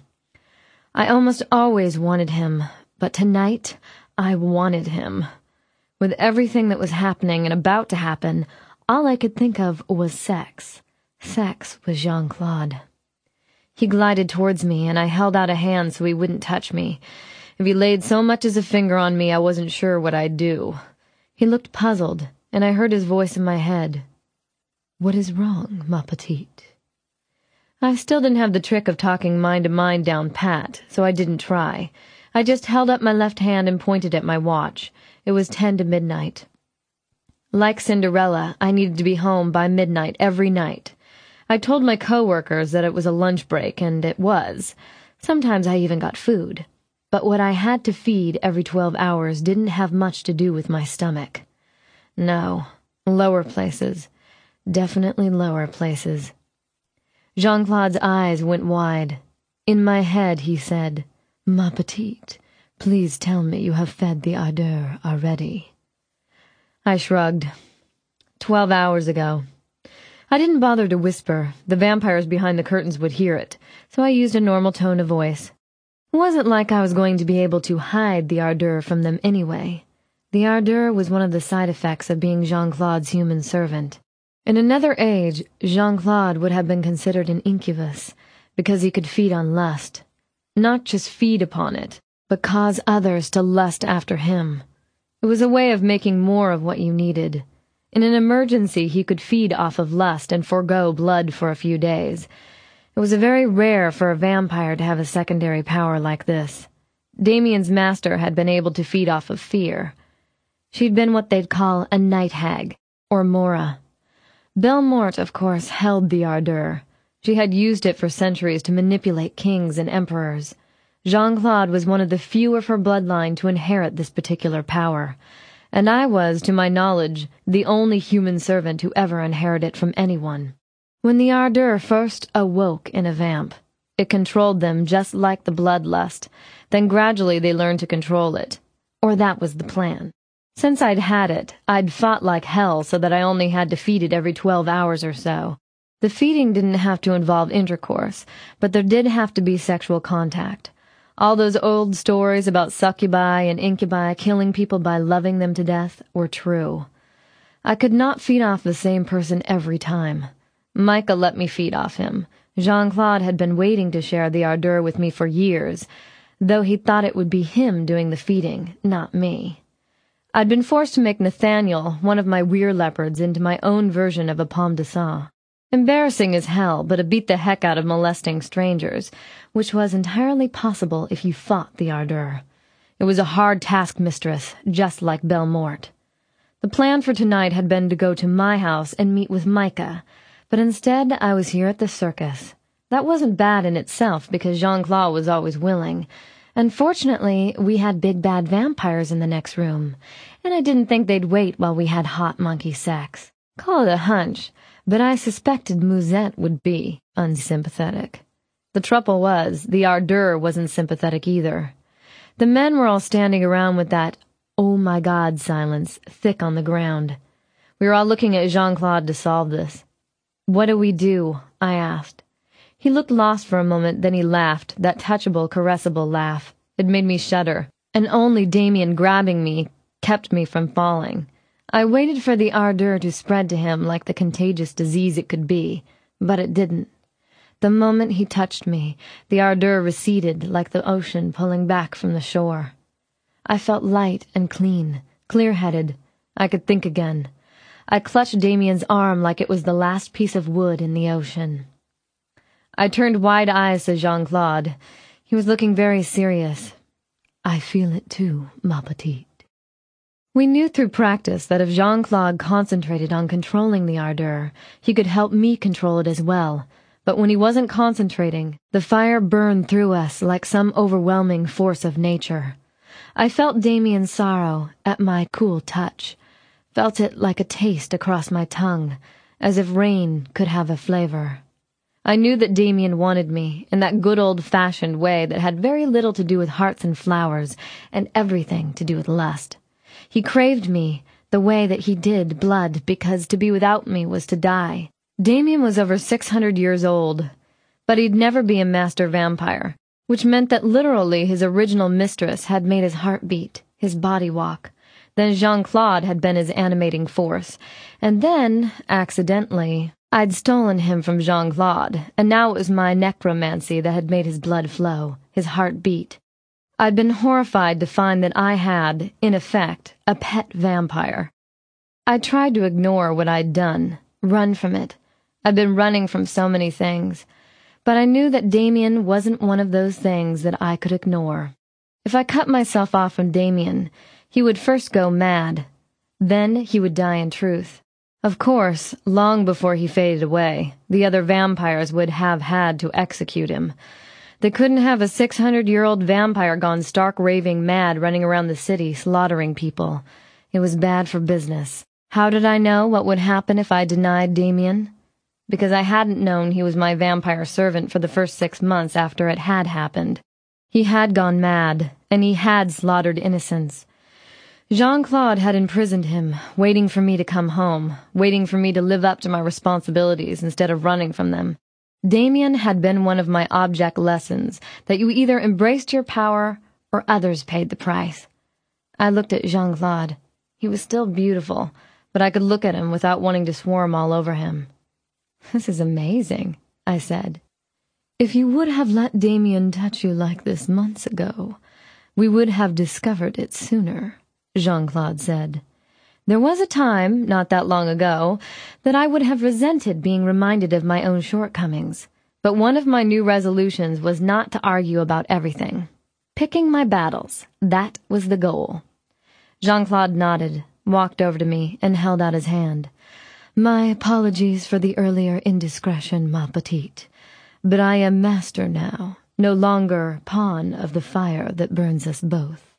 I almost always wanted him, but tonight I wanted him. With everything that was happening and about to happen, all I could think of was sex. Sex with Jean-Claude. He glided towards me, and I held out a hand so he wouldn't touch me. If he laid so much as a finger on me, I wasn't sure what I'd do. He looked puzzled, and I heard his voice in my head. "What is wrong, ma petite?" I still didn't have the trick of talking mind to mind down pat, so I didn't try. I just held up my left hand and pointed at my watch. It was 10 to midnight. Like Cinderella, I needed to be home by midnight every night. I told my co-workers that it was a lunch break, and it was. Sometimes I even got food. But what I had to feed every 12 hours didn't have much to do with my stomach. No, lower places. Definitely lower places. Jean-Claude's eyes went wide. In my head, he said, "Ma petite, please tell me you have fed the ardeur already." I shrugged. 12 hours ago. I didn't bother to whisper. The vampires behind the curtains would hear it, so I used a normal tone of voice. It wasn't like I was going to be able to hide the ardeur from them anyway. The ardeur was one of the side effects of being Jean-Claude's human servant. In another age, Jean-Claude would have been considered an incubus, because he could feed on lust. Not just feed upon it, but cause others to lust after him. It was a way of making more of what you needed. In an emergency, he could feed off of lust and forego blood for a few days. It was very rare for a vampire to have a secondary power like this. Damien's master had been able to feed off of fear. She'd been what they'd call a night hag, or Mora. Belmort, of course, held the ardeur. She had used it for centuries to manipulate kings and emperors. Jean-Claude was one of the few of her bloodline to inherit this particular power, and I was, to my knowledge, the only human servant who ever inherited it from anyone. When the ardeur first awoke in a vamp, it controlled them just like the bloodlust. Then gradually they learned to control it. Or that was the plan. Since I'd had it, I'd fought like hell so that I only had to feed it every 12 hours or so. The feeding didn't have to involve intercourse, but there did have to be sexual contact. All those old stories about succubi and incubi killing people by loving them to death were true. I could not feed off the same person every time. Micah let me feed off him. Jean-Claude had been waiting to share the ardeur with me for years, though he thought it would be him doing the feeding, not me. I'd been forced to make Nathaniel, one of my weir leopards, into my own version of a pomme de sang. Embarrassing as hell, but it beat the heck out of molesting strangers, which was entirely possible if you fought the ardeur. It was a hard task, mistress, just like Belmort. The plan for tonight had been to go to my house and meet with Micah, but instead I was here at the circus. That wasn't bad in itself, because Jean-Claude was always willing, and fortunately we had big bad vampires in the next room, and I didn't think they'd wait while we had hot monkey sex. Call it a hunch, but I suspected Musette would be unsympathetic. The trouble was, the ardeur wasn't sympathetic either. The men were all standing around with that "oh my God" silence thick on the ground. We were all looking at Jean-Claude to solve this. "What do we do?" I asked. He looked lost for a moment, then he laughed, that touchable, caressable laugh. It made me shudder, and only Damien grabbing me kept me from falling. I waited for the ardeur to spread to him like the contagious disease it could be, but it didn't. The moment he touched me, the ardeur receded like the ocean pulling back from the shore. I felt light and clean, clear-headed. I could think again. I clutched Damien's arm like it was the last piece of wood in the ocean. I turned wide eyes to Jean-Claude. He was looking very serious. "I feel it too, ma petite." We knew through practice that if Jean-Claude concentrated on controlling the ardeur, he could help me control it as well. But when he wasn't concentrating, the fire burned through us like some overwhelming force of nature. I felt Damien's sorrow at my cool touch, felt it like a taste across my tongue, as if rain could have a flavor. I knew that Damien wanted me, in that good old-fashioned way that had very little to do with hearts and flowers, and everything to do with lust. He craved me the way that he did blood, because to be without me was to die. Damien was over 600 years old, but he'd never be a master vampire, which meant that literally his original mistress had made his heart beat, his body walk. Then Jean-Claude had been his animating force, and then, accidentally, I'd stolen him from Jean-Claude, and now it was my necromancy that had made his blood flow, his heart beat. I'd been horrified to find that I had, in effect, a pet vampire. I tried to ignore what I'd done, run from it. I'd been running from so many things, but I knew that Damien wasn't one of those things that I could ignore. If I cut myself off from Damien, he would first go mad. Then he would die in truth. Of course, long before he faded away, the other vampires would have had to execute him. They couldn't have a 600-year-old vampire gone stark raving mad running around the city slaughtering people. It was bad for business. How did I know what would happen if I denied Damien? Because I hadn't known he was my vampire servant for the first 6 months after it had happened. He had gone mad, and he had slaughtered innocents. Jean-Claude had imprisoned him, waiting for me to come home, waiting for me to live up to my responsibilities instead of running from them. Damien had been one of my object lessons, that you either embraced your power or others paid the price. I looked at Jean-Claude. He was still beautiful, but I could look at him without wanting to swarm all over him. "This is amazing," I said. "If you would have let Damien touch you like this months ago, we would have discovered it sooner," Jean-Claude said. There was a time, not that long ago, that I would have resented being reminded of my own shortcomings, but one of my new resolutions was not to argue about everything. Picking my battles, that was the goal. Jean-Claude nodded, walked over to me, and held out his hand. My apologies for the earlier indiscretion, ma petite, but I am master now, no longer pawn of the fire that burns us both.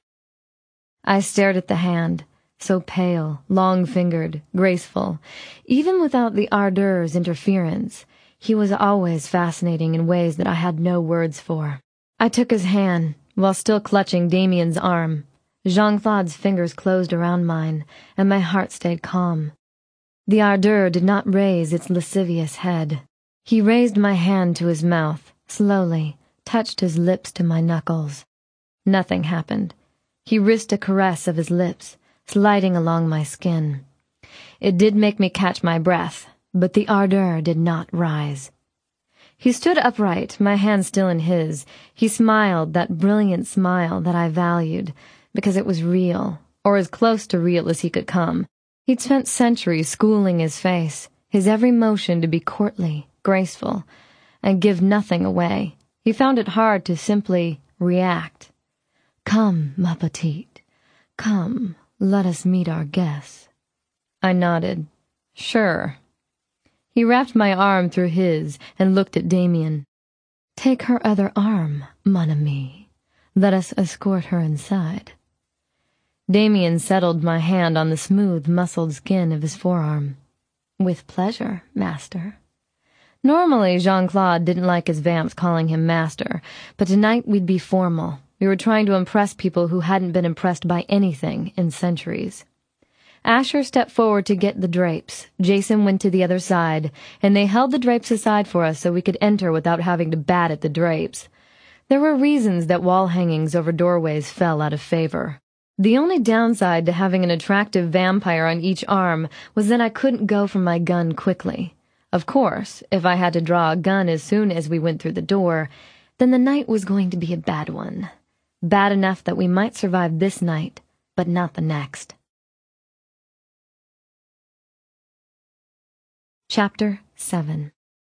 I stared at the hand, so pale, long-fingered, graceful. Even without the ardor's interference, he was always fascinating in ways that I had no words for. I took his hand, while still clutching Damien's arm. Jean-Claude's fingers closed around mine, and my heart stayed calm. The ardor did not raise its lascivious head. He raised my hand to his mouth, slowly, touched his lips to my knuckles. Nothing happened. He risked a caress of his lips, sliding along my skin. It did make me catch my breath, but the ardor did not rise. He stood upright, my hand still in his. He smiled, that brilliant smile that I valued, because it was real, or as close to real as he could come. He'd spent centuries schooling his face, his every motion to be courtly, graceful, and give nothing away. He found it hard to simply react. Come, ma petite, come. Let us meet our guests. I nodded. Sure. He wrapped my arm through his and looked at Damien. Take her other arm, mon ami. Let us escort her inside. Damien settled my hand on the smooth, muscled skin of his forearm. With pleasure, master. Normally, Jean-Claude didn't like his vamps calling him master, but tonight we'd be formal. We were trying to impress people who hadn't been impressed by anything in centuries. Asher stepped forward to get the drapes. Jason went to the other side, and they held the drapes aside for us so we could enter without having to bat at the drapes. There were reasons that wall hangings over doorways fell out of favor. The only downside to having an attractive vampire on each arm was that I couldn't go for my gun quickly. Of course, if I had to draw a gun as soon as we went through the door, then the night was going to be a bad one. Bad enough that we might survive this night, but not the next. Chapter 7.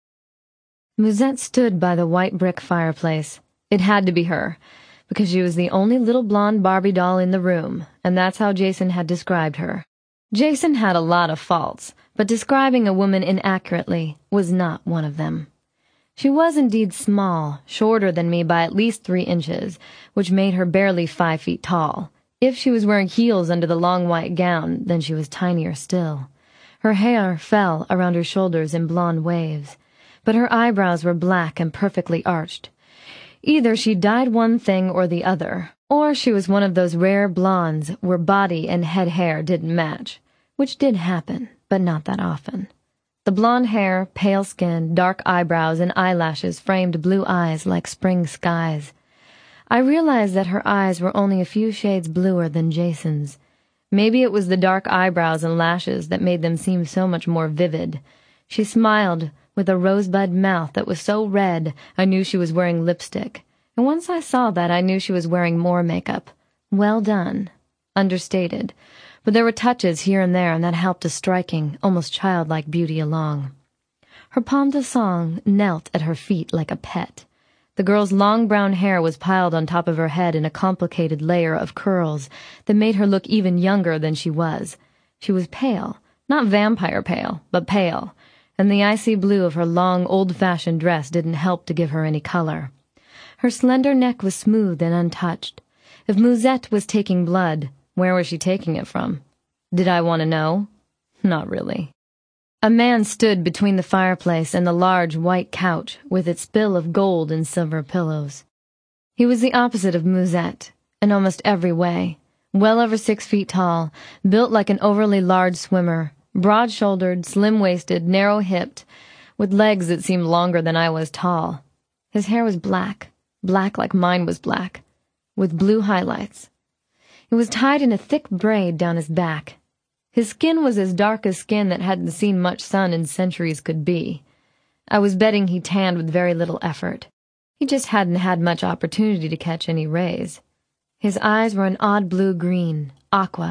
Musette stood by the white brick fireplace. It had to be her, because she was the only little blonde Barbie doll in the room, and that's how Jason had described her. Jason had a lot of faults, but describing a woman inaccurately was not one of them. She was indeed small, shorter than me by at least 3 inches, which made her barely 5 feet tall. If she was wearing heels under the long white gown, then she was tinier still. Her hair fell around her shoulders in blonde waves, but her eyebrows were black and perfectly arched. Either she dyed one thing or the other, or she was one of those rare blondes where body and head hair didn't match, which did happen, but not that often. The blonde hair, pale skin, dark eyebrows, and eyelashes framed blue eyes like spring skies. I realized that her eyes were only a few shades bluer than Jason's. Maybe it was the dark eyebrows and lashes that made them seem so much more vivid. She smiled with a rosebud mouth that was so red I knew she was wearing lipstick, and once I saw that I knew she was wearing more makeup. Well done. Understated. But there were touches here and there, and that helped a striking, almost childlike beauty along. Her pomme de sang knelt at her feet like a pet. The girl's long brown hair was piled on top of her head in a complicated layer of curls that made her look even younger than she was. She was pale, not vampire pale, but pale, and the icy blue of her long, old-fashioned dress didn't help to give her any color. Her slender neck was smooth and untouched. If Musette was taking blood, where was she taking it from? Did I want to know? Not really. A man stood between the fireplace and the large white couch with its spill of gold and silver pillows. He was the opposite of Musette, in almost every way. Well over 6 feet tall, built like an overly large swimmer, broad-shouldered, slim-waisted, narrow-hipped, with legs that seemed longer than I was tall. His hair was black like mine was black, with blue highlights. It was tied in a thick braid down his back. His skin was as dark as skin that hadn't seen much sun in centuries could be. I was betting he tanned with very little effort. He just hadn't had much opportunity to catch any rays. His eyes were an odd blue-green, aqua,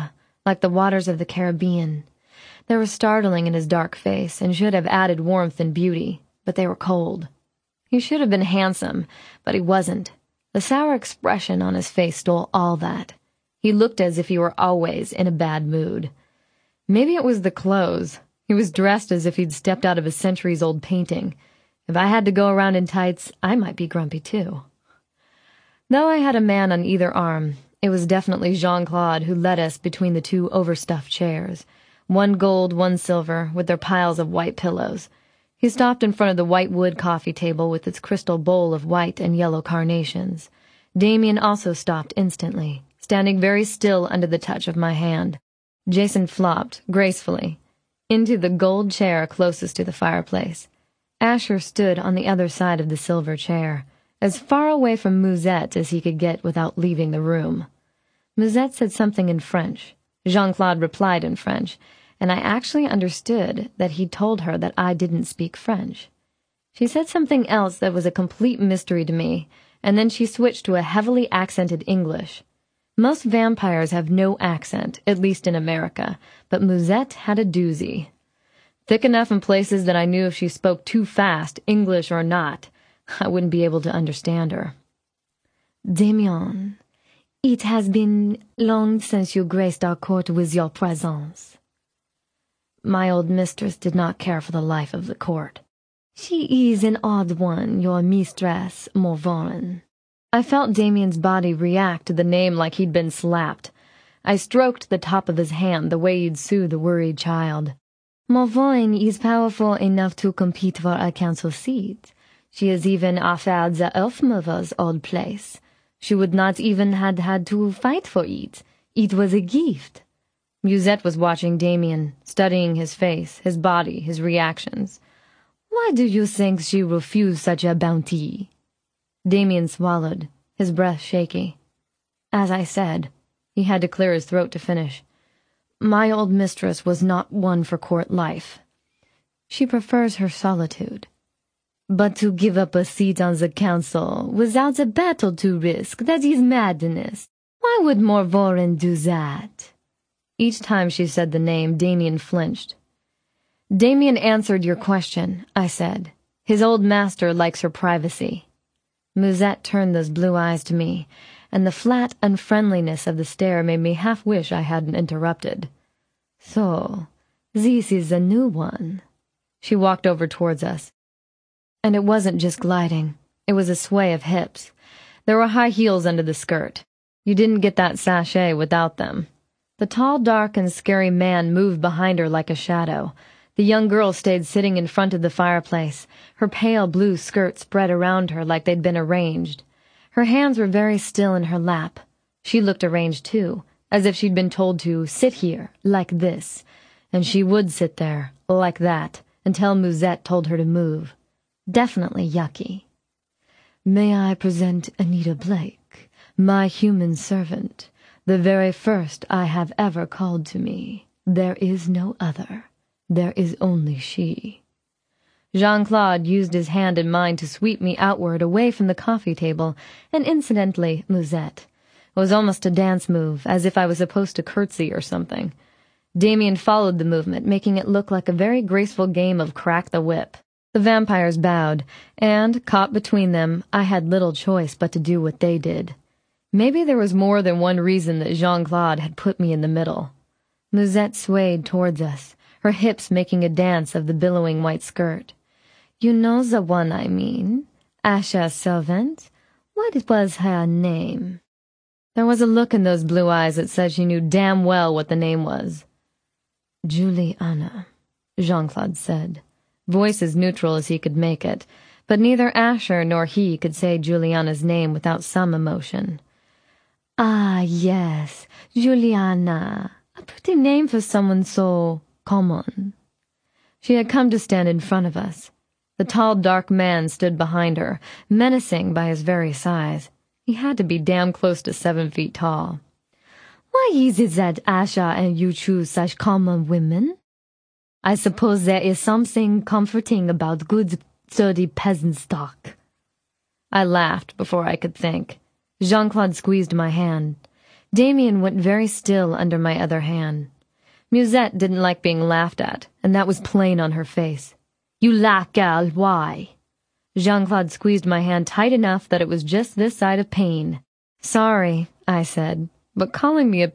like the waters of the Caribbean. They were startling in his dark face and should have added warmth and beauty, but they were cold. He should have been handsome, but he wasn't. The sour expression on his face stole all that. He looked as if he were always in a bad mood. Maybe it was the clothes. He was dressed as if he'd stepped out of a centuries-old painting. If I had to go around in tights, I might be grumpy too. Though I had a man on either arm, it was definitely Jean-Claude who led us between the two overstuffed chairs, one gold, one silver, with their piles of white pillows. He stopped in front of the white wood coffee table with its crystal bowl of white and yellow carnations. Damien also stopped instantly, standing very still under the touch of my hand. Jason flopped, gracefully, into the gold chair closest to the fireplace. Asher stood on the other side of the silver chair, as far away from Musette as he could get without leaving the room. Musette said something in French. Jean-Claude replied in French, and I actually understood that he told her that I didn't speak French. She said something else that was a complete mystery to me, and then she switched to a heavily accented English. Most vampires have no accent, at least in America, but Musette had a doozy. Thick enough in places that I knew if she spoke too fast, English or not, I wouldn't be able to understand her. Damien, it has been long since you graced our court with your presence. My old mistress did not care for the life of the court. She is an odd one, your mistress, Morvoren. I felt Damien's body react to the name like he'd been slapped. I stroked the top of his hand the way you'd soothe a worried child. Morvoren is powerful enough to compete for a council seat. She has even offered the Elfmother's old place. She would not even have had to fight for it. It was a gift. Musette was watching Damien, studying his face, his body, his reactions. Why do you think she refused such a bounty? Damien swallowed, his breath shaky. As I said, he had to clear his throat to finish. My old mistress was not one for court life. She prefers her solitude. But to give up a seat on the council without a battle to risk, that is madness. Why would Morvoren do that? Each time she said the name, Damien flinched. Damien answered your question, I said. His old master likes her privacy. Musette turned those blue eyes to me, and the flat unfriendliness of the stare made me half wish I hadn't interrupted. So, this is a new one. She walked over towards us. And it wasn't just gliding. It was a sway of hips. There were high heels under the skirt. You didn't get that sachet without them. The tall, dark, and scary man moved behind her like a shadow. The young girl stayed sitting in front of the fireplace, her pale blue skirt spread around her like they'd been arranged. Her hands were very still in her lap. She looked arranged too, as if she'd been told to sit here, like this, and she would sit there, like that, until Musette told her to move. Definitely yucky. May I present Anita Blake, my human servant, the very first I have ever called to me. There is no other. There is only she. Jean-Claude used his hand in mine to sweep me outward away from the coffee table, and incidentally, Musette. It was almost a dance move, as if I was supposed to curtsy or something. Damien followed the movement, making it look like a very graceful game of crack the whip. The vampires bowed, and, caught between them, I had little choice but to do what they did. Maybe there was more than one reason that Jean-Claude had put me in the middle. Musette swayed towards us, her hips making a dance of the billowing white skirt. You know the one I mean, Asher's servant. What was her name? There was a look in those blue eyes that said she knew damn well what the name was. Juliana, Jean-Claude said, voice as neutral as he could make it, but neither Asher nor he could say Juliana's name without some emotion. Ah, yes, Juliana, a pretty name for someone so common. She had come to stand in front of us. The tall, dark man stood behind her, menacing by his very size. He had to be damn close to 7 feet tall. Why is it that Asher and you choose such common women? I suppose there is something comforting about good, sturdy peasant stock. I laughed before I could think. Jean-Claude squeezed my hand. Damien went very still under my other hand. Musette didn't like being laughed at, and that was plain on her face. "You laugh, gal, why?" Jean-Claude squeezed my hand tight enough that it was just this side of pain. "Sorry," I said, "but calling me a